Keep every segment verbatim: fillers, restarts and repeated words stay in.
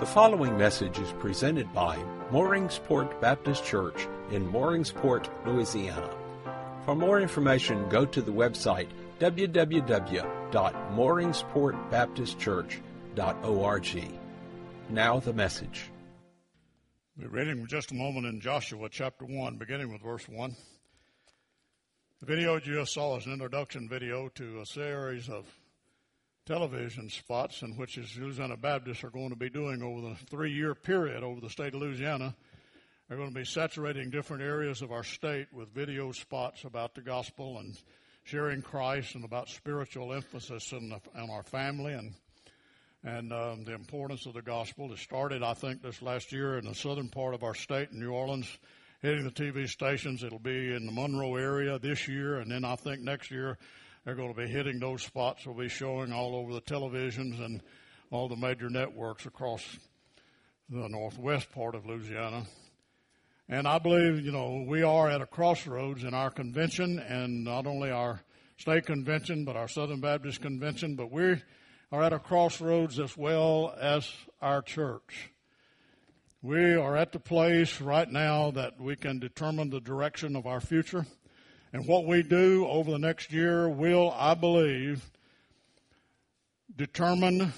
The following message is presented by Mooringsport Baptist Church in Mooringsport, Louisiana. For more information, go to the website w w w dot mooringsport baptist church dot org. Now the message. We're reading in just a moment in Joshua chapter one, beginning with verse one. The video you just saw is an introduction video to a series of television spots in which the Louisiana Baptists are going to be doing over the three-year period over the state of Louisiana. They're going to be saturating different areas of our state with video spots about the gospel and sharing Christ and about spiritual emphasis in, the, in our family and and um, the importance of the gospel. It started, I think, this last year in the southern part of our state in New Orleans, hitting the T V stations. It'll be in the Monroe area this year, and then I think next year they're going to be hitting those spots. We'll be showing all over the televisions and all the major networks across the northwest part of Louisiana. And I believe, you know, we are at a crossroads in our convention, and not only our state convention, but our Southern Baptist Convention, but we are at a crossroads as well as our church. We are at the place right now that we can determine the direction of our future. And what we do over the next year will, I believe, determine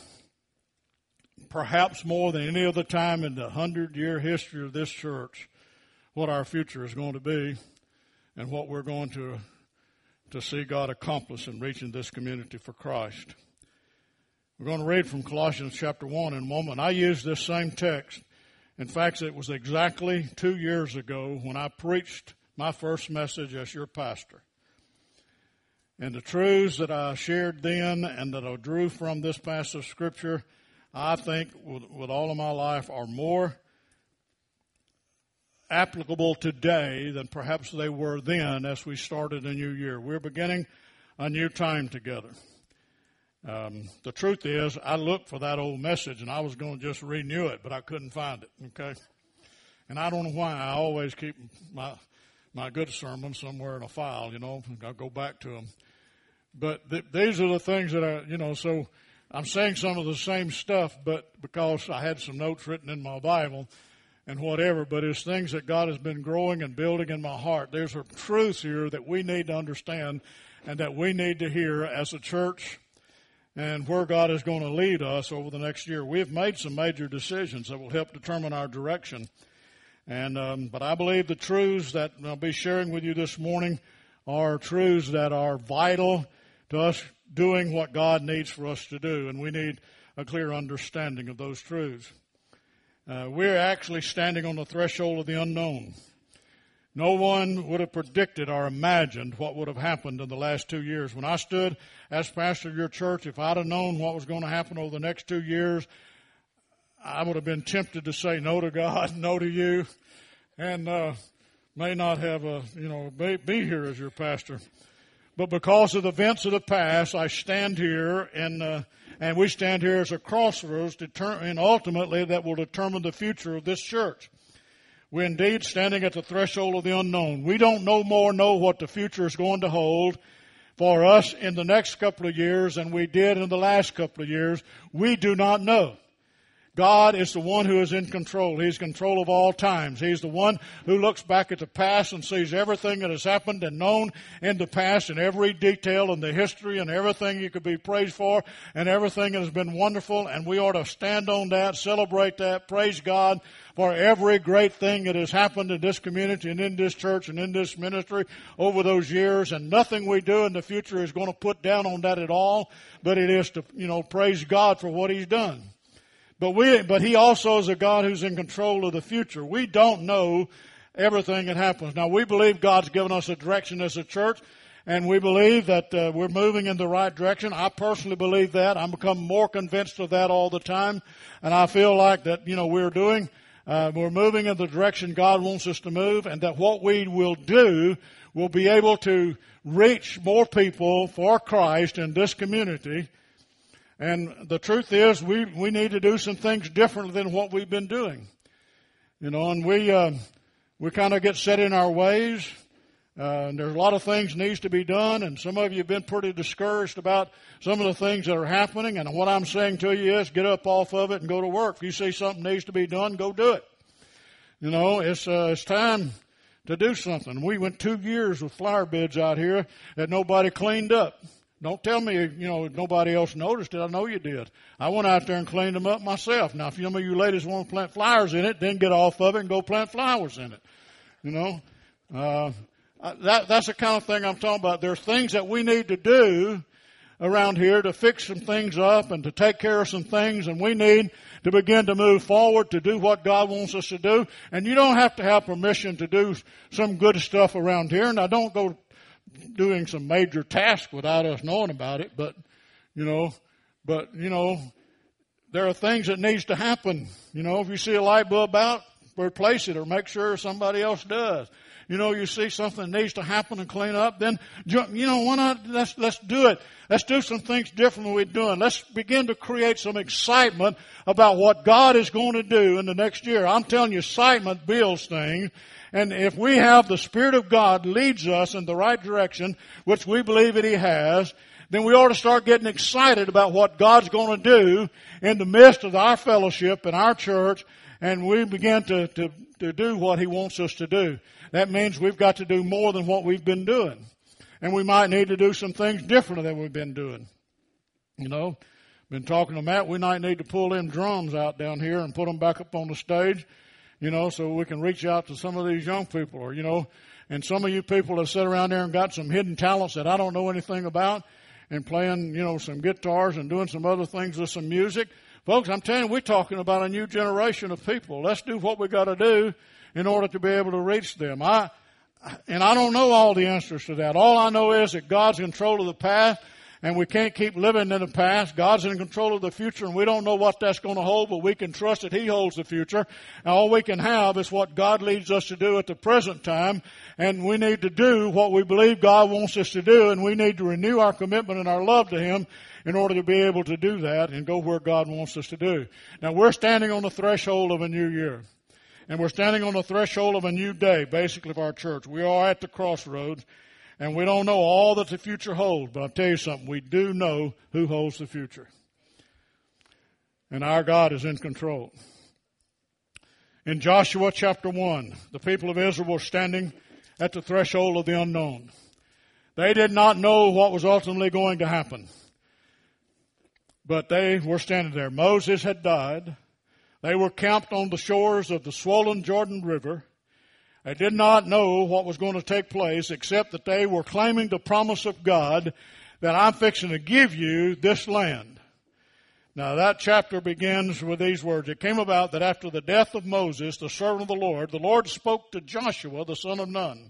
perhaps more than any other time in the hundred-year history of this church what our future is going to be and what we're going to, to see God accomplish in reaching this community for Christ. We're going to read from Colossians chapter one in a moment. I used this same text. In fact, it was exactly two years ago when I preached my first message as your pastor. And the truths that I shared then and that I drew from this passage of Scripture, I think with, with all of my life are more applicable today than perhaps they were then as we started a new year. We're beginning a new time together. Um, the truth is, I looked for that old message and I was going to just renew it, but I couldn't find it, okay? And I don't know why. I always keep my my good sermons somewhere in a file, you know. I'll go back to them. But th- these are the things that I, you know, so I'm saying some of the same stuff, but because I had some notes written in my Bible and whatever, but it's things that God has been growing and building in my heart. There's a truth here that we need to understand and that we need to hear as a church and where God is going to lead us over the next year. We've made some major decisions that will help determine our direction. And um, but I believe the truths that I'll be sharing with you this morning are truths that are vital to us doing what God needs for us to do. And we need a clear understanding of those truths. Uh, we're actually standing on the threshold of the unknown. No one would have predicted or imagined what would have happened in the last two years. When I stood as pastor of your church, if I'd have known what was going to happen over the next two years, I would have been tempted to say no to God, no to you, and uh, may not have a, you know, be, be here as your pastor. But because of the events of the past, I stand here, and uh, and we stand here as a crossroads, deter- and ultimately that will determine the future of this church. We're indeed standing at the threshold of the unknown. We don't no more know what the future is going to hold for us in the next couple of years than we did in the last couple of years. We do not know. God is the one who is in control. He's in control of all times. He's the one who looks back at the past and sees everything that has happened and known in the past and every detail in the history and everything you could be praised for and everything that has been wonderful. And we ought to stand on that, celebrate that, praise God for every great thing that has happened in this community and in this church and in this ministry over those years. And nothing we do in the future is going to put down on that at all, but it is to, you know, praise God for what He's done. But we, but He also is a God who's in control of the future. We don't know everything that happens. Now, we believe God's given us a direction as a church, and we believe that uh, we're moving in the right direction. I personally believe that. I'm becoming more convinced of that all the time, and I feel like that, you know, we're doing, uh, we're moving in the direction God wants us to move, and that what we will do will be able to reach more people for Christ in this community. And the truth is, we, we need to do some things differently than what we've been doing. You know, and we, uh, we kind of get set in our ways. Uh, and there's a lot of things needs to be done, and some of you have been pretty discouraged about some of the things that are happening. And what I'm saying to you is get up off of it and go to work. If you see something needs to be done, go do it. You know, it's uh, it's time to do something. We went two years with flower beds out here that nobody cleaned up. Don't tell me, you know, nobody else noticed it. I know you did. I went out there and cleaned them up myself. Now, if some of you ladies want to plant flowers in it, then get off of it and go plant flowers in it. You know, uh, that that's the kind of thing I'm talking about. There's things that we need to do around here to fix some things up and to take care of some things, and we need to begin to move forward to do what God wants us to do. And you don't have to have permission to do some good stuff around here. And I don't go doing some major task without us knowing about it, but, you know, but, you know, there are things that needs to happen. You know, if you see a light bulb out, replace it or make sure somebody else does. You know, you see something that needs to happen and clean up, then, you know, why not, let's, let's do it. Let's do some things different than we're doing. Let's begin to create some excitement about what God is going to do in the next year. I'm telling you, excitement builds things. And if we have the Spirit of God leads us in the right direction, which we believe that He has, then we ought to start getting excited about what God's going to do in the midst of our fellowship and our church, and we begin to, to, to do what He wants us to do. That means we've got to do more than what we've been doing. And we might need to do some things different than we've been doing. You know, been talking to Matt, we might need to pull them drums out down here and put them back up on the stage, you know, so we can reach out to some of these young people. Or, you know, and some of you people have sat around there and got some hidden talents that I don't know anything about, and playing, you know, some guitars and doing some other things with some music. Folks, I'm telling you, we're talking about a new generation of people. Let's do what we got to do in order to be able to reach them. I, and I don't know all the answers to that. All I know is that God's in control of the past, and we can't keep living in the past. God's in control of the future, and we don't know what that's going to hold, but we can trust that He holds the future. And all we can have is what God leads us to do at the present time, and we need to do what we believe God wants us to do, and we need to renew our commitment and our love to Him in order to be able to do that and go where God wants us to do. Now, we're standing on the threshold of a new year. And we're standing on the threshold of a new day, basically, of our church. We are at the crossroads, and we don't know all that the future holds. But I'll tell you something, we do know who holds the future. And our God is in control. In Joshua chapter one, the people of Israel were standing at the threshold of the unknown. They did not know what was ultimately going to happen. But they were standing there. Moses had died. They were camped on the shores of the swollen Jordan River. They did not know what was going to take place, except that they were claiming the promise of God that I'm fixing to give you this land. Now that chapter begins with these words. It came about that after the death of Moses, the servant of the Lord, the Lord spoke to Joshua, the son of Nun.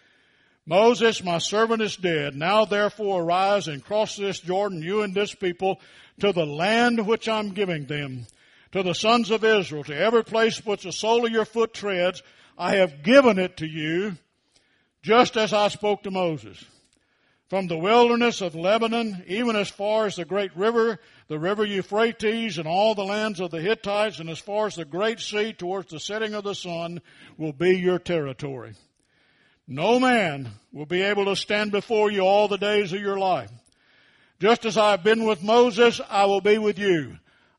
Moses, my servant, is dead. Now therefore arise and cross this Jordan, you and this people, to the land which I'm giving them. To the sons of Israel, to every place which the sole of your foot treads, I have given it to you, just as I spoke to Moses. From the wilderness of Lebanon, even as far as the great river, the river Euphrates, and all the lands of the Hittites, and as far as the great sea towards the setting of the sun, will be your territory. No man will be able to stand before you all the days of your life. Just as I have been with Moses, I will be with you.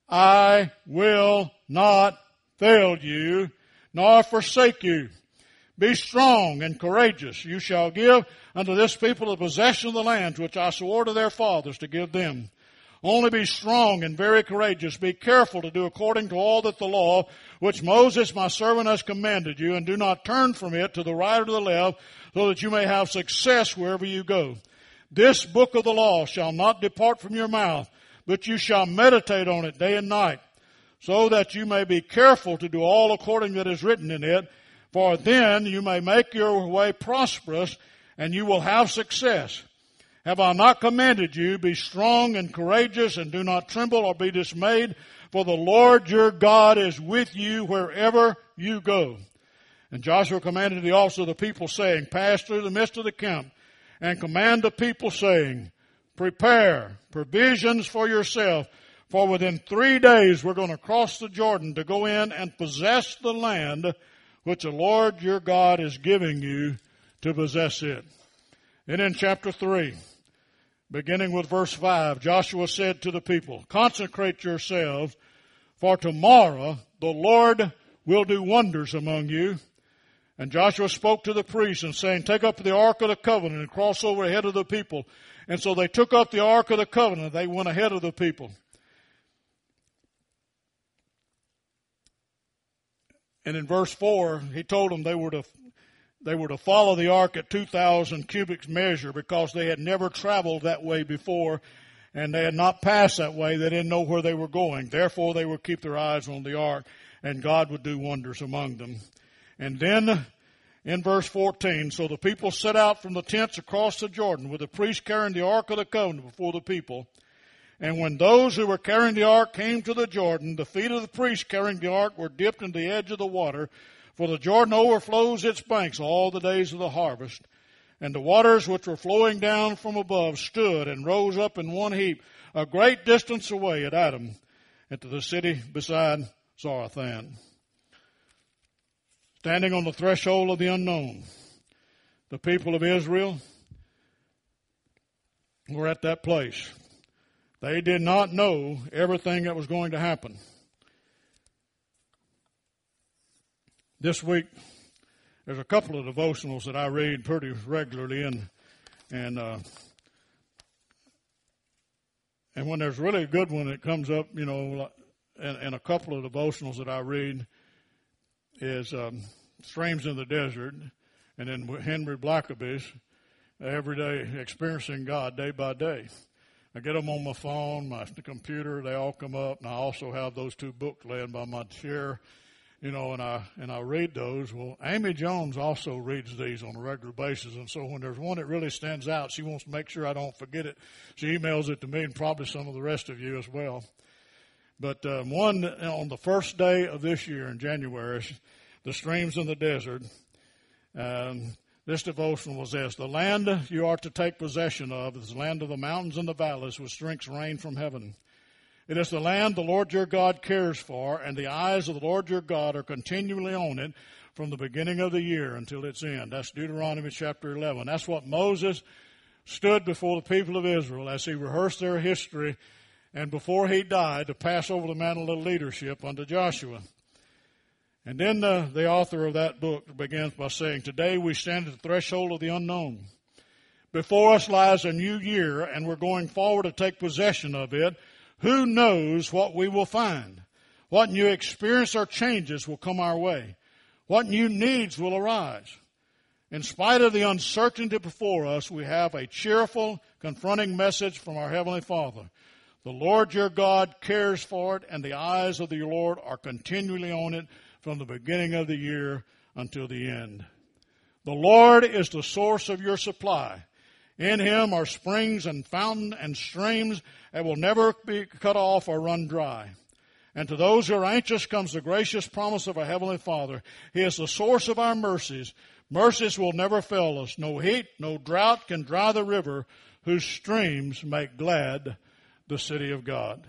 I will not fail you, nor forsake you. Be strong and courageous. You shall give unto this people the possession of the lands which I swore to their fathers to give them. Only be strong and very courageous. Be careful to do according to all that the law which Moses my servant has commanded you, and do not turn from it to the right or to the left, so that you may have success wherever you go. This book of the law shall not depart from your mouth, but you shall meditate on it day and night, so that you may be careful to do all according that is written in it. For then you may make your way prosperous, and you will have success. Have I not commanded you, be strong and courageous, and do not tremble or be dismayed, for the Lord your God is with you wherever you go. And Joshua commanded the officer of the people, saying, pass through the midst of the camp, and command the people, saying, prepare provisions for yourself, for within three days we're going to cross the Jordan to go in and possess the land which the Lord your God is giving you to possess it. And in chapter three, beginning with verse five, Joshua said to the people, consecrate yourselves, for tomorrow the Lord will do wonders among you. And Joshua spoke to the priests and saying, take up the ark of the covenant and cross over ahead of the people. And so they took up the ark of the covenant. They went ahead of the people. And in verse four, he told them they were to they were to follow the ark at two thousand cubits measure, because they had never traveled that way before, and they had not passed that way. They didn't know where they were going. Therefore, they would keep their eyes on the ark, and God would do wonders among them. And then in verse fourteen, so the people set out from the tents across the Jordan, with the priest carrying the ark of the covenant before the people. And when those who were carrying the ark came to the Jordan, the feet of the priest carrying the ark were dipped in the edge of the water, for the Jordan overflows its banks all the days of the harvest. And the waters which were flowing down from above stood and rose up in one heap, a great distance away at Adam, and to the city beside Zarethan. Standing on the threshold of the unknown, the people of Israel were at that place. They did not know everything that was going to happen. This week, there's a couple of devotionals that I read pretty regularly, and and uh, and when there's really a good one that comes up, you know, and, and a couple of devotionals that I read is um, Streams in the Desert, and then Henry Blackaby's Everyday Experiencing God Day by Day. I get them on my phone, my computer, they all come up, and I also have those two books laying by my chair, you know, and I and I read those. Well, Amy Jones also reads these on a regular basis, and so when there's one that really stands out, she wants to make sure I don't forget it. She emails it to me, and probably some of the rest of you as well. But um, one on the first day of this year in January, the Streams in the Desert, um, this devotion was this: the land you are to take possession of is the land of the mountains and the valleys, which drinks rain from heaven. It is the land the Lord your God cares for, and the eyes of the Lord your God are continually on it from the beginning of the year until its end. That's Deuteronomy chapter eleven. That's what Moses stood before the people of Israel as he rehearsed their history, and before he died, to pass over the mantle of leadership unto Joshua. And then the, the author of that book begins by saying, today we stand at the threshold of the unknown. Before us lies a new year, and we're going forward to take possession of it. Who knows what we will find? What new experience or changes will come our way? What new needs will arise? In spite of the uncertainty before us, we have a cheerful, confronting message from our Heavenly Father. The Lord your God cares for it, and the eyes of the Lord are continually on it from the beginning of the year until the end. The Lord is the source of your supply. In Him are springs and fountains and streams that will never be cut off or run dry. And to those who are anxious comes the gracious promise of our Heavenly Father. He is the source of our mercies. Mercies will never fail us. No heat, no drought can dry the river, whose streams make glad the city of God.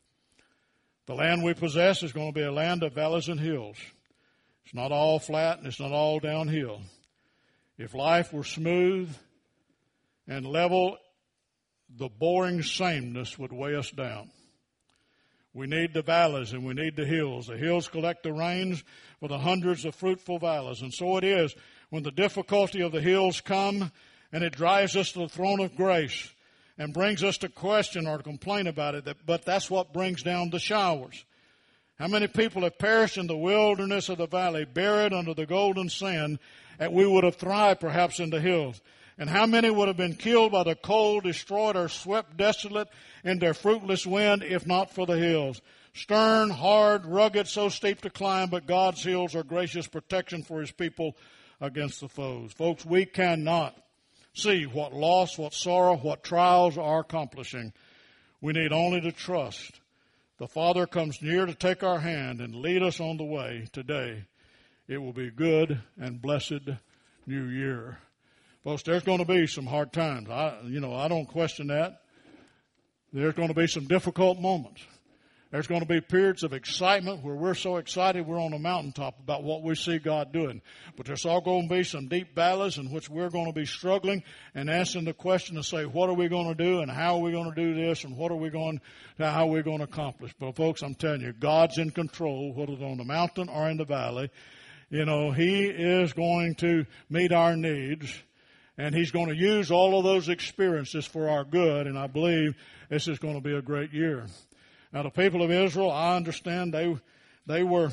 The land we possess is going to be a land of valleys and hills. It's not all flat and it's not all downhill. If life were smooth and level, the boring sameness would weigh us down. We need the valleys and we need the hills. The hills collect the rains for the hundreds of fruitful valleys. And so it is when the difficulty of the hills come, and it drives us to the throne of grace and brings us to question or to complain about it, but that's what brings down the showers. How many people have perished in the wilderness of the valley, buried under the golden sand, that we would have thrived perhaps in the hills? And how many would have been killed by the cold, destroyed, or swept desolate in their fruitless wind, if not for the hills? Stern, hard, rugged, so steep to climb, but God's hills are gracious protection for His people against the foes. Folks, we cannot see what loss, what sorrow, what trials are accomplishing. We need only to trust. The Father comes near to take our hand and lead us on the way today. It will be good and blessed new year. Folks, there's going to be some hard times. I, you know, I don't question that. There's going to be some difficult moments. There's going to be periods of excitement where we're so excited we're on a mountaintop about what we see God doing. But there's all going to be some deep valleys in which we're going to be struggling and answering the question to say, what are we going to do and how are we going to do this and what are we going to, how are we going to accomplish? But folks, I'm telling you, God's in control, whether it's on the mountain or in the valley. You know, He is going to meet our needs. And He's going to use all of those experiences for our good. And I believe this is going to be a great year. Now, the people of Israel, I understand they they were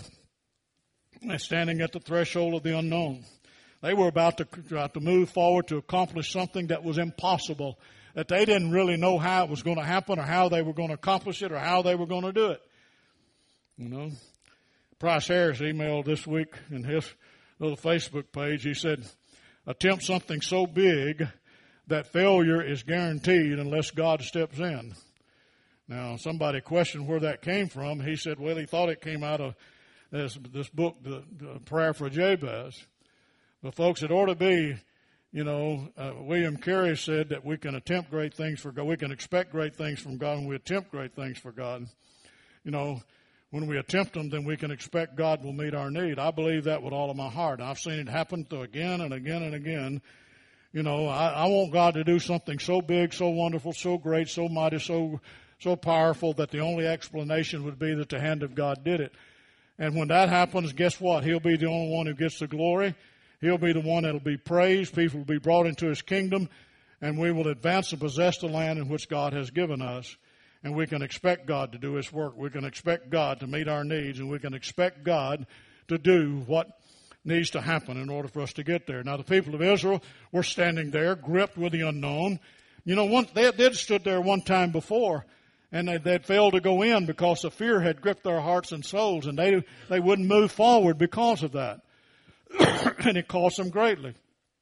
standing at the threshold of the unknown. They were about to, about to move forward to accomplish something that was impossible, that they didn't really know how it was going to happen or how they were going to accomplish it or how they were going to do it. You know, Price Harris emailed this week in his little Facebook page. He said, attempt something so big that failure is guaranteed unless God steps in. Now, somebody questioned where that came from. He said, well, he thought it came out of this, this book, the, the Prayer for Jabez. But folks, it ought to be, you know, uh, William Carey said that we can attempt great things for God. We can expect great things from God when we attempt great things for God. You know, when we attempt them, then we can expect God will meet our need. I believe that with all of my heart. I've seen it happen to again and again and again. You know, I, I want God to do something so big, so wonderful, so great, so mighty, so so powerful that the only explanation would be that the hand of God did it. And when that happens, guess what? He'll be the only one who gets the glory. He'll be the one that will be praised. People will be brought into His kingdom, and we will advance and possess the land in which God has given us. And we can expect God to do His work. We can expect God to meet our needs, and we can expect God to do what needs to happen in order for us to get there. Now, the people of Israel were standing there, gripped with the unknown. You know, one, they did stood there one time before, and they, they'd failed to go in because the fear had gripped their hearts and souls, and they, they wouldn't move forward because of that. And it cost them greatly.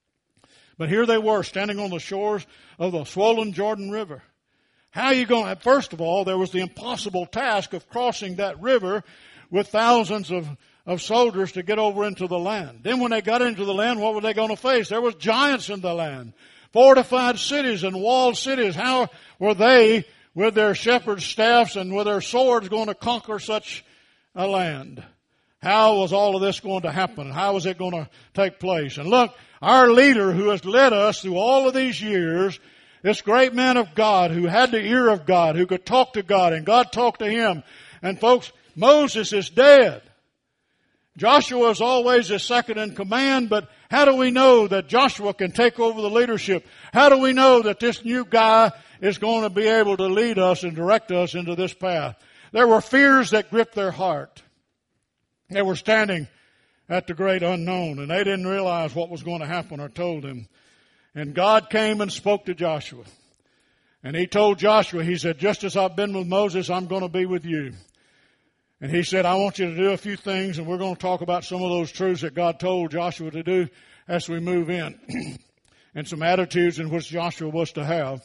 But here they were, standing on the shores of the swollen Jordan River. How are you going to, first of all, there was the impossible task of crossing that river with thousands of, of soldiers to get over into the land. Then when they got into the land, what were they going to face? There was giants in the land, fortified cities and walled cities. How were they, with their shepherd's staffs and with their swords, going to conquer such a land? How was all of this going to happen? How was it going to take place? And look, our leader who has led us through all of these years, this great man of God who had the ear of God, who could talk to God, and God talked to him. And folks, Moses is dead. Joshua is always his second in command, but how do we know that Joshua can take over the leadership? How do we know that this new guy is going to be able to lead us and direct us into this path? There were fears that gripped their heart. They were standing at the great unknown, and they didn't realize what was going to happen or told them. And God came and spoke to Joshua. And He told Joshua, He said, just as I've been with Moses, I'm going to be with you. And He said, I want you to do a few things, and we're going to talk about some of those truths that God told Joshua to do as we move in, and some attitudes in which Joshua was to have.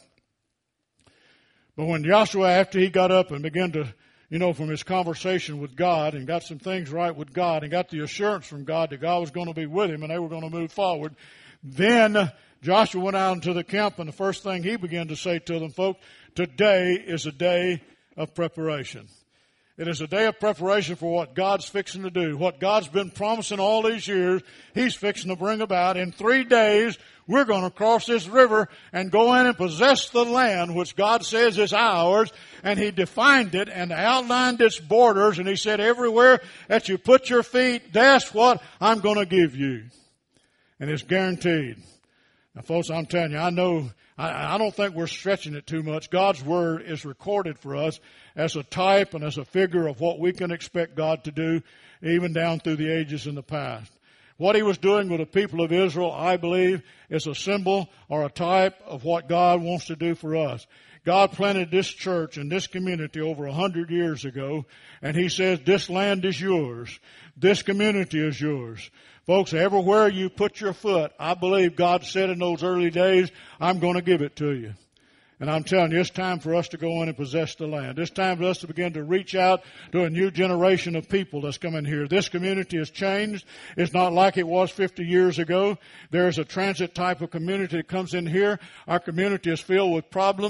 But when Joshua, after he got up and began to, you know, from his conversation with God and got some things right with God and got the assurance from God that God was going to be with him and they were going to move forward, then Joshua went out into the camp, and the first thing he began to say to them, folks, today is a day of preparation. It is a day of preparation for what God's fixing to do. What God's been promising all these years, He's fixing to bring about. In three days, we're going to cross this river and go in and possess the land which God says is ours. And He defined it and outlined its borders. And He said, everywhere that you put your feet, that's what I'm going to give you. And it's guaranteed. Now, folks, I'm telling you, I know, I, I don't think we're stretching it too much. God's Word is recorded for us as a type and as a figure of what we can expect God to do, even down through the ages in the past. What He was doing with the people of Israel, I believe, is a symbol or a type of what God wants to do for us. God planted this church and this community over a hundred years ago, and He says, this land is yours. This community is yours. Folks, everywhere you put your foot, I believe God said in those early days, I'm going to give it to you. And I'm telling you, it's time for us to go in and possess the land. It's time for us to begin to reach out to a new generation of people that's coming here. This community has changed. It's not like it was fifty years ago. There's a transit type of community that comes in here. Our community is filled with problems.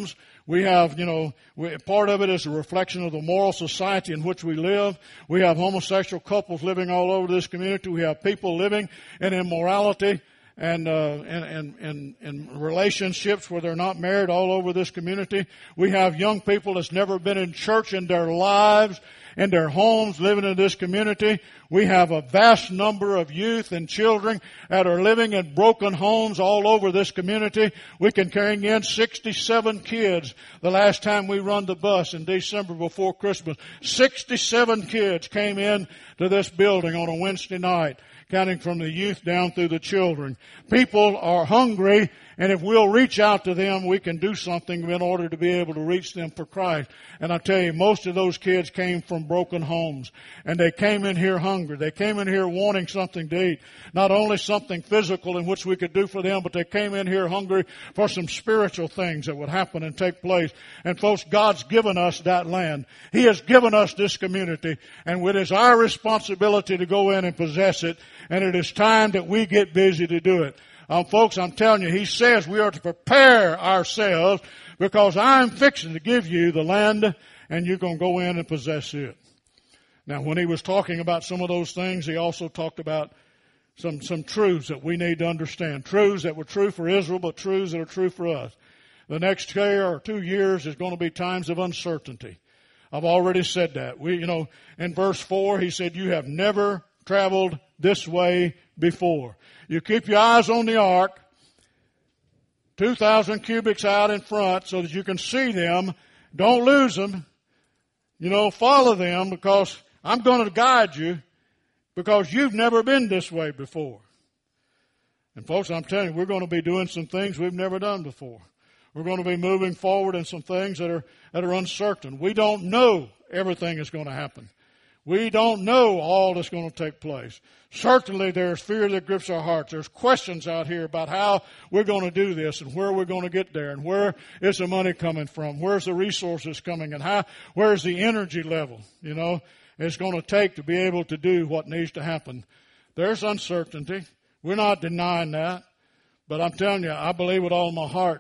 We have, you know, we, part of it is a reflection of the moral society in which we live. We have homosexual couples living all over this community. We have people living in immorality and, uh, and, and, and, and relationships where they're not married all over this community. We have young people that's never been in church in their lives, in their homes, living in this community. We have a vast number of youth and children that are living in broken homes all over this community. We can carry in sixty-seven kids. The last time we run the bus in December before Christmas, sixty-seven kids came in to this building on a Wednesday night, counting from the youth down through the children. People are hungry, and if we'll reach out to them, we can do something in order to be able to reach them for Christ. And I tell you, most of those kids came from broken homes, and they came in here hungry. They came in here wanting something to eat. Not only something physical in which we could do for them, but they came in here hungry for some spiritual things that would happen and take place. And folks, God's given us that land. He has given us this community, and it is our responsibility to go in and possess it, and it is time that we get busy to do it. Um, folks, I'm telling you, He says we are to prepare ourselves because I'm fixing to give you the land and you're going to go in and possess it. Now, when He was talking about some of those things, He also talked about some, some truths that we need to understand. Truths that were true for Israel, but truths that are true for us. The next year or two years is going to be times of uncertainty. I've already said that. We, you know, in verse four, He said, you have never traveled this way before. You keep your eyes on the ark, two thousand cubits out in front so that you can see them. Don't lose them. You know, follow them because I'm going to guide you because you've never been this way before. And folks, I'm telling you, we're going to be doing some things we've never done before. We're going to be moving forward in some things that are, that are uncertain. We don't know everything is going to happen. We don't know all that's going to take place. Certainly there's fear that grips our hearts. There's questions out here about how we're going to do this and where we're going to get there and where is the money coming from, where's the resources coming and how, where's the energy level, you know, it's going to take to be able to do what needs to happen. There's uncertainty. We're not denying that. But I'm telling you, I believe with all my heart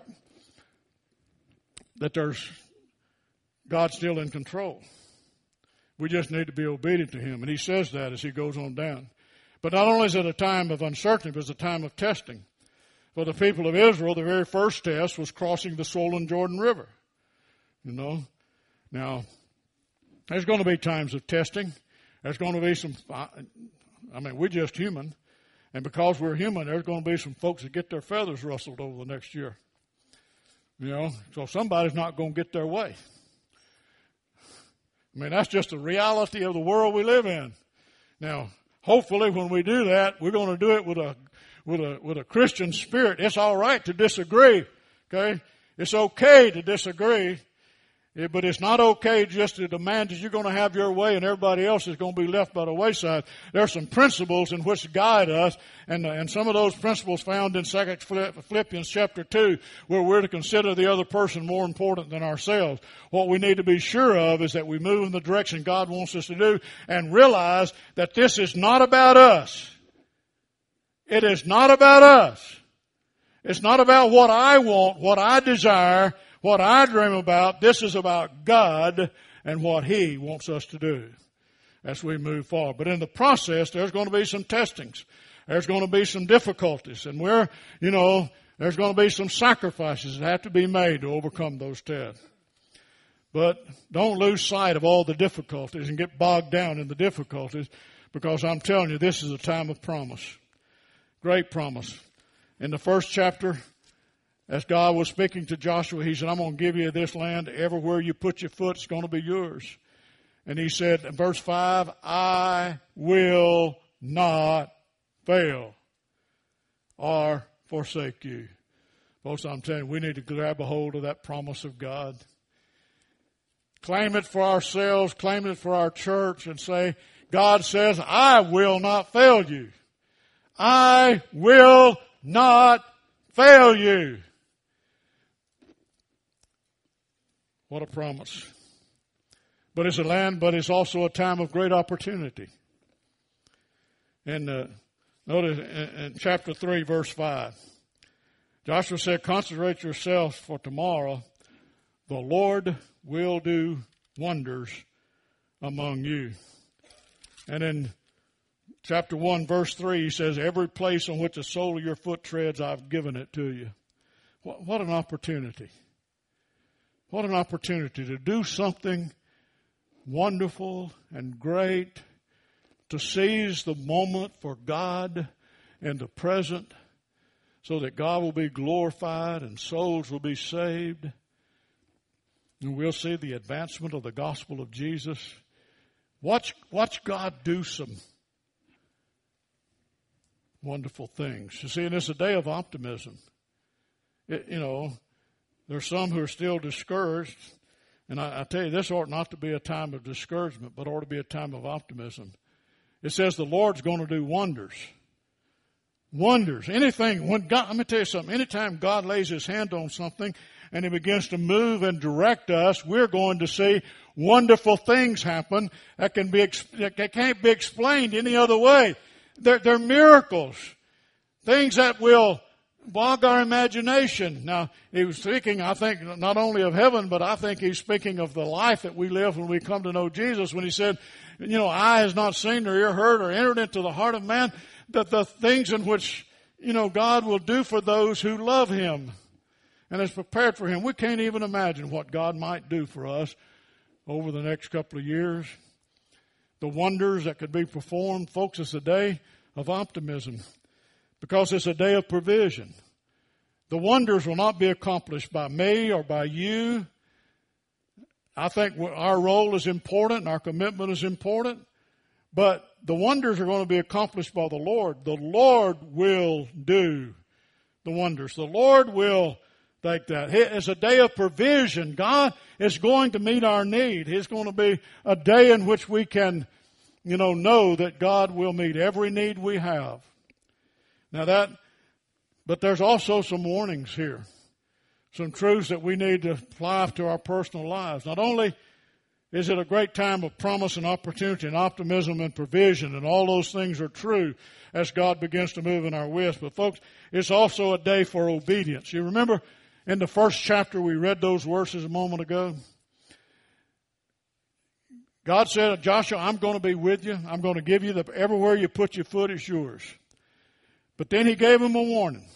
that there's God's still in control. We just need to be obedient to Him. And He says that as He goes on down. But not only is it a time of uncertainty, but it's a time of testing. For the people of Israel, the very first test was crossing the swollen Jordan River. You know. Now, there's going to be times of testing. There's going to be some, I mean, we're just human. And because we're human, there's going to be some folks that get their feathers rustled over the next year. You know, so somebody's not going to get their way. I mean, that's just the reality of the world we live in. Now, hopefully when we do that, we're going to do it with a with a with a Christian spirit. It's all right to disagree, okay? It's okay to disagree, but it's not okay just to demand that you're going to have your way and everybody else is going to be left by the wayside. There are some principles in which guide us, and and some of those principles found in Second Philippians chapter two, where we're to consider the other person more important than ourselves. What we need to be sure of is that we move in the direction God wants us to do and realize that this is not about us. It is not about us. It's not about what I want, what I desire, what I dream about. This is about God and what He wants us to do as we move forward. But in the process, there's going to be some testings. There's going to be some difficulties. And we're, you know, there's going to be some sacrifices that have to be made to overcome those tests. But don't lose sight of all the difficulties and get bogged down in the difficulties, because I'm telling you, this is a time of promise. Great promise. In the first chapter, as God was speaking to Joshua, He said, I'm going to give you this land. Everywhere you put your foot, it's going to be yours. And He said in verse five, I will not fail or forsake you. Folks, I'm telling you, we need to grab a hold of that promise of God. Claim it for ourselves, claim it for our church, and say, God says, I will not fail you. I will not fail you. What a promise. But it's a land, but it's also a time of great opportunity. And uh, notice in, in chapter three, verse five, Joshua said, concentrate yourselves for tomorrow the Lord will do wonders among you. And in chapter one, verse three, he says, every place on which the sole of your foot treads, I've given it to you. What, what an opportunity. What an opportunity to do something wonderful and great, to seize the moment for God in the present so that God will be glorified and souls will be saved. And we'll see the advancement of the gospel of Jesus. Watch, watch God do some wonderful things. You see, and it's a day of optimism. It, you know, there's some who are still discouraged. And I, I tell you, this ought not to be a time of discouragement, but ought to be a time of optimism. It says the Lord's going to do wonders. Wonders. Anything, when God, let me tell you something, anytime God lays His hand on something and He begins to move and direct us, we're going to see wonderful things happen that can be, that can't be explained any other way. They're, they're miracles. Things that will bog our imagination. Now, he was speaking, I think, not only of heaven, but I think he's speaking of the life that we live when we come to know Jesus, when he said, you know, eye has not seen or ear heard or entered into the heart of man, that the things in which, you know, God will do for those who love Him and is prepared for Him. We can't even imagine what God might do for us over the next couple of years. The wonders that could be performed. Folks, it's a day of optimism, because it's a day of provision. The wonders will not be accomplished by me or by you. I think our role is important and our commitment is important, but the wonders are going to be accomplished by the Lord. The Lord will do the wonders. The Lord will take that. It's a day of provision. God is going to meet our need. It's going to be a day in which we can, you know, know that God will meet every need we have. Now that, but there's also some warnings here. Some truths that we need to apply to our personal lives. Not only is it a great time of promise and opportunity and optimism and provision, and all those things are true as God begins to move in our midst, but folks, it's also a day for obedience. You remember in the first chapter we read those verses a moment ago? God said, Joshua, I'm going to be with you. I'm going to give you the, everywhere you put your foot is yours. But then He gave him a warning.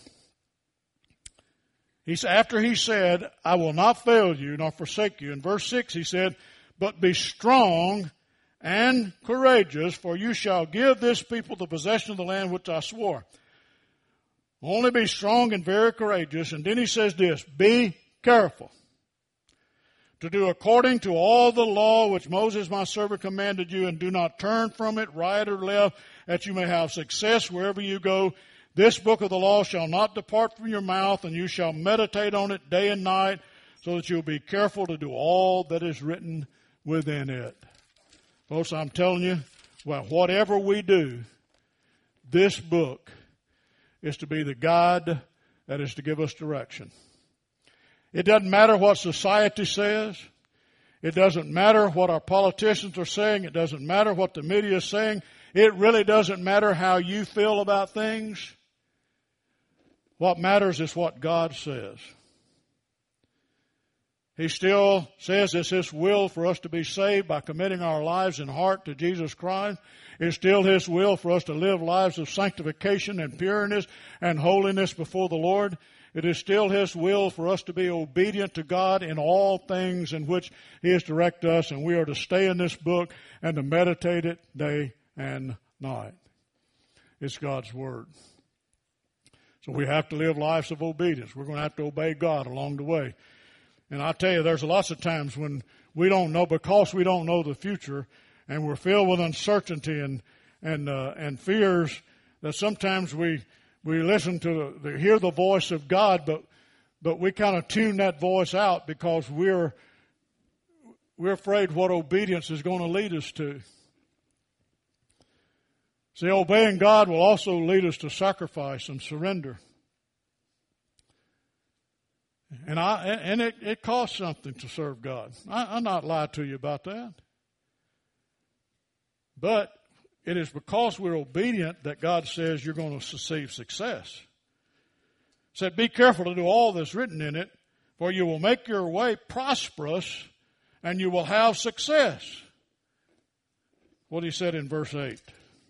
He said, after He said, I will not fail you nor forsake you. In verse six He said, but be strong and courageous, for you shall give this people the possession of the land which I swore. Only be strong and very courageous. And then He says this, be careful to do according to all the law which Moses my servant commanded you, and do not turn from it right or left, that you may have success wherever you go. This book of the law shall not depart from your mouth, and you shall meditate on it day and night, so that you'll be careful to do all that is written within it. Folks, I'm telling you, well, whatever we do, this book is to be the guide that is to give us direction. It doesn't matter what society says. It doesn't matter what our politicians are saying. It doesn't matter what the media is saying. It really doesn't matter how you feel about things. What matters is what God says. He still says it's His will for us to be saved by committing our lives and heart to Jesus Christ. It's still His will for us to live lives of sanctification and pureness and holiness before the Lord. It is still His will for us to be obedient to God in all things in which He has directed us, and we are to stay in this book and to meditate it day and night. It's God's Word. So we have to live lives of obedience. We're going to have to obey God along the way. And I tell you, there's lots of times when we don't know, because we don't know the future, and we're filled with uncertainty and and uh, and fears, that sometimes we we listen to the, the hear the voice of God, but but we kind of tune that voice out because we're we're afraid what obedience is going to lead us to. See, obeying God will also lead us to sacrifice and surrender. And I and it, it costs something to serve God. I, I'm not lying to you about that. But it is because we're obedient that God says you're going to receive success. He said, be careful to do all that's written in it, For you will make your way prosperous, and you will have success. What he said in verse eight.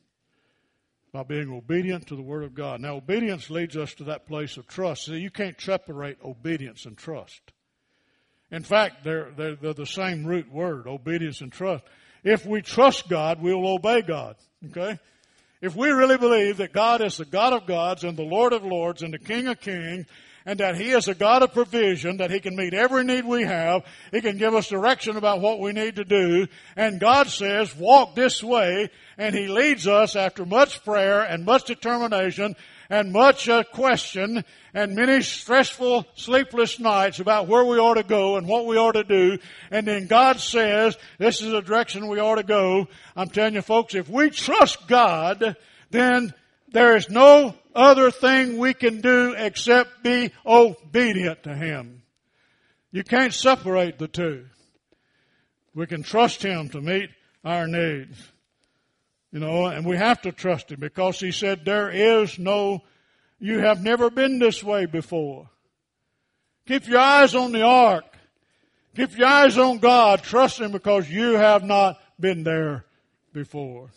By being obedient to the Word of God. Now, obedience leads us to that place of trust. See, you can't separate obedience and trust. In fact, they're, they're, they're the same root word, obedience and trust. If we trust God, we'll obey God. Okay? If we really believe that God is the God of gods and the Lord of lords and the King of kings, and that He is a God of provision, that He can meet every need we have, He can give us direction about what we need to do, and God says, walk this way, and He leads us after much prayer and much determination and much uh, question and many stressful, sleepless nights about where we ought to go and what we ought to do, and then God says, this is the direction we ought to go. I'm telling you folks, if we trust God, then there is no other thing we can do except be obedient to Him. You can't separate the two. We can trust Him to meet our needs. You know, and we have to trust Him because He said there is no, you have never been this way before. Keep your eyes on the ark. Keep your eyes on God. Trust Him because you have not been there before.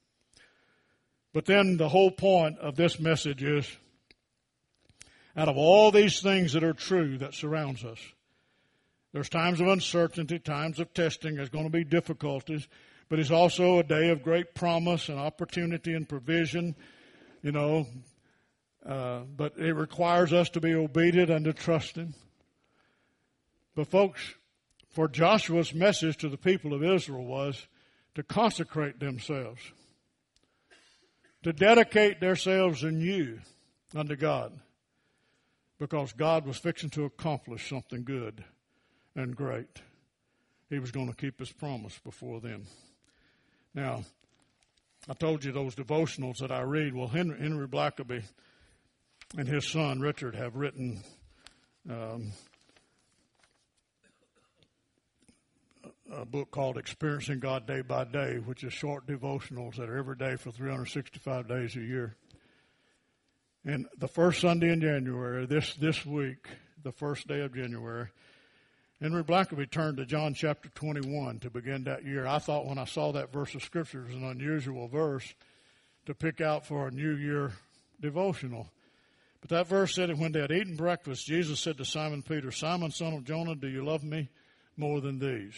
But then the whole point of this message is, out of all these things that are true that surrounds us, there's times of uncertainty, times of testing, there's going to be difficulties, but it's also a day of great promise and opportunity and provision, you know, uh, but it requires us to be obedient and to trust Him. But folks, for Joshua's message to the people of Israel was to consecrate themselves, to dedicate themselves anew unto God, because God was fixing to accomplish something good and great. He was going to keep His promise before them. Now, I told you those devotionals that I read. Well, Henry, Henry Blackaby and his son Richard have written um, a book called Experiencing God Day by Day, which is short devotionals that are every day for three hundred sixty-five days a year. And the first Sunday in January, this, this week, the first day of January, Henry Blackaby turned to John chapter twenty-one to begin that year. I thought when I saw that verse of Scripture, it was an unusual verse to pick out for a New Year devotional. But that verse said that when they had eaten breakfast, Jesus said to Simon Peter, Simon, son of Jonah, do you love me more than these?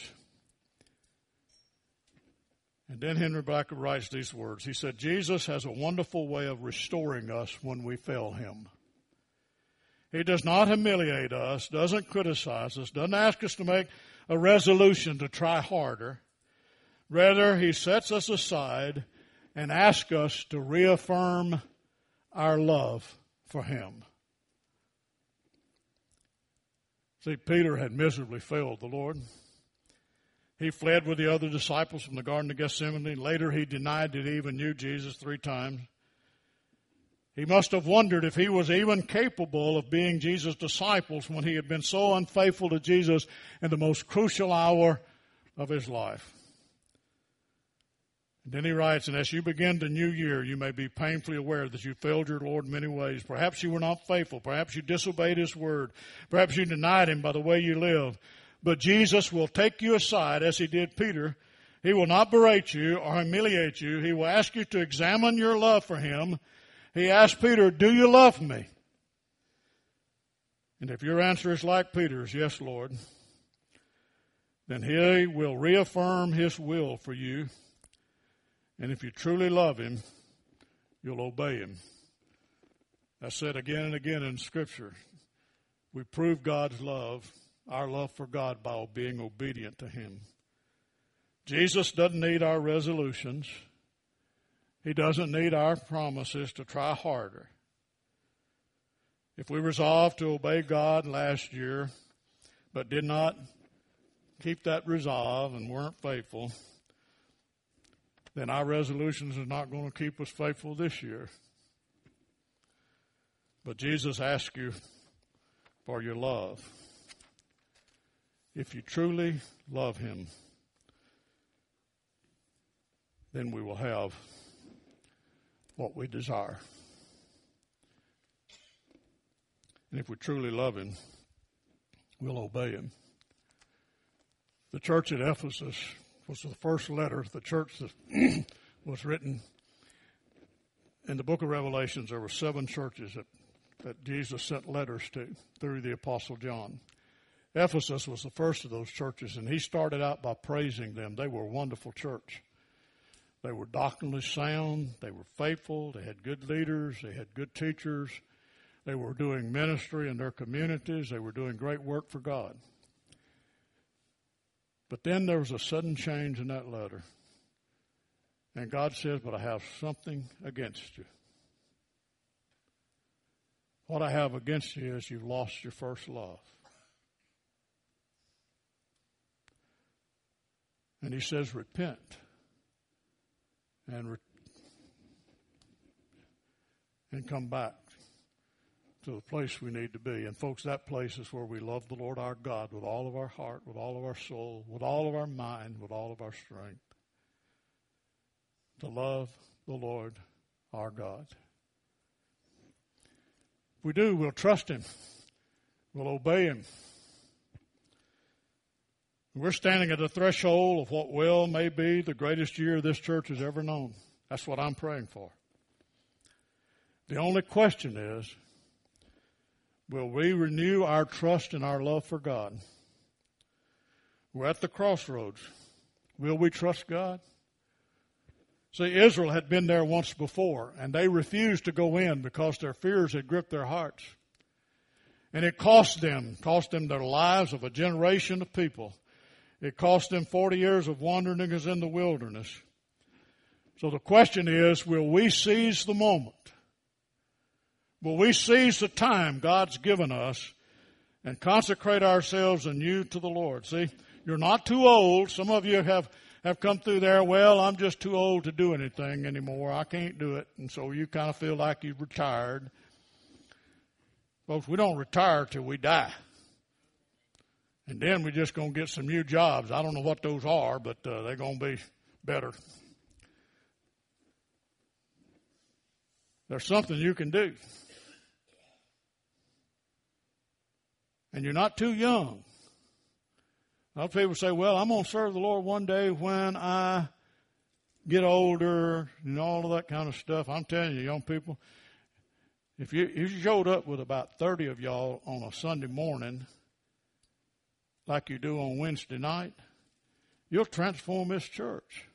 And then Henry Blackaby writes these words. He said, Jesus has a wonderful way of restoring us when we fail Him. He does not humiliate us, doesn't criticize us, doesn't ask us to make a resolution to try harder. Rather, He sets us aside and asks us to reaffirm our love for Him. See, Peter had miserably failed the Lord. He fled with the other disciples from the Garden of Gethsemane. Later, he denied that he even knew Jesus three times. He must have wondered if he was even capable of being Jesus' disciples when he had been so unfaithful to Jesus in the most crucial hour of his life. And then he writes, and as you begin the new year, you may be painfully aware that you failed your Lord in many ways. Perhaps you were not faithful. Perhaps you disobeyed His word. Perhaps you denied Him by the way you live. But Jesus will take you aside as He did Peter. He will not berate you or humiliate you. He will ask you to examine your love for Him. He asked Peter, do you love me? And if your answer is like Peter's, yes, Lord, then He will reaffirm His will for you. And if you truly love Him, you'll obey Him. That's said again and again in Scripture. We prove God's love, our love for God, by being obedient to Him. Jesus doesn't need our resolutions. He doesn't need our promises to try harder. If we resolved to obey God last year, but did not keep that resolve and weren't faithful, then our resolutions are not going to keep us faithful this year. But Jesus asks you for your love. If you truly love Him, then we will have what we desire. And if we truly love Him, we'll obey him. The church at Ephesus was the first letter, the church that was written. In the book of Revelations, there were seven churches that, that Jesus sent letters to through the Apostle John. Ephesus was the first of those churches, and he started out by praising them. They were a wonderful church. They were doctrinally sound. They were faithful. They had good leaders. They had good teachers. They were doing ministry in their communities. They were doing great work for God. But then there was a sudden change in that letter. And God says, but I have something against you. What I have against you is you've lost your first love. And he says, repent. And, re- and come back to the place we need to be. And folks, that place is where we love the Lord our God with all of our heart, with all of our soul, with all of our mind, with all of our strength. To love the Lord our God. If we do, we'll trust him. We'll obey him. We're standing at the threshold of what will, may be, the greatest year this church has ever known. That's what I'm praying for. The only question is, will we renew our trust and our love for God? We're at the crossroads. Will we trust God? See, Israel had been there once before, and they refused to go in because their fears had gripped their hearts. And it cost them, cost them their lives of a generation of people. It cost them forty years of wandering in the wilderness. So the question is, will we seize the moment? Will we seize the time God's given us and consecrate ourselves anew to the Lord? See, you're not too old. Some of you have, have come through there, well, I'm just too old to do anything anymore. I can't do it. And so you kind of feel like you've retired. Folks, we don't retire till we die. And then we're just going to get some new jobs. I don't know what those are, but uh, they're going to be better. There's something you can do. And you're not too young. A lot of people say, well, I'm going to serve the Lord one day when I get older and all of that kind of stuff. I'm telling you, young people, if you, if you showed up with about thirty of y'all on a Sunday morning, like you do on Wednesday night, you'll transform this church.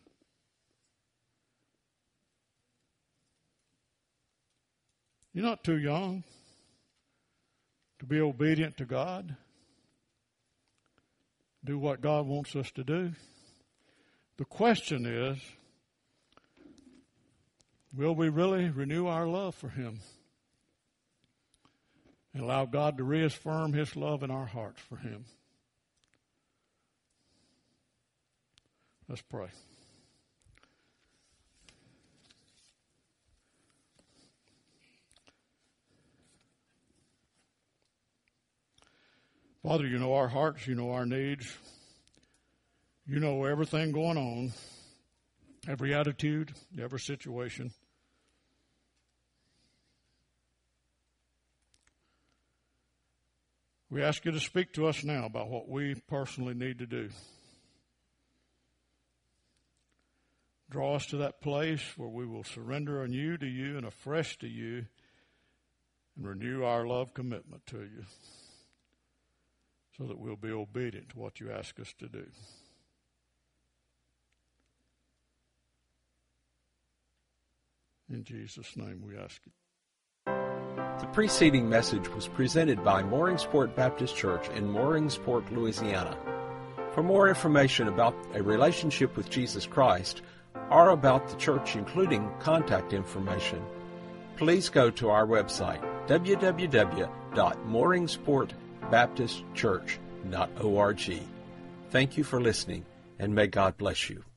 You're not too young to be obedient to God. Do what God wants us to do. The question is, will we really renew our love for him and allow God to reaffirm his love in our hearts for him? Let's pray. Father, you know our hearts, you know our needs. You know everything going on, every attitude, every situation. We ask you to speak to us now about what we personally need to do. Draw us to that place where we will surrender anew to you and afresh to you and renew our love commitment to you so that we'll be obedient to what you ask us to do. In Jesus' name we ask it. The preceding message was presented by Mooringsport Baptist Church in Mooringsport, Louisiana. For more information about a relationship with Jesus Christ or about the church, including contact information, please go to our website, w w w dot mooringsport baptist church dot org. Thank you for listening, and may God bless you.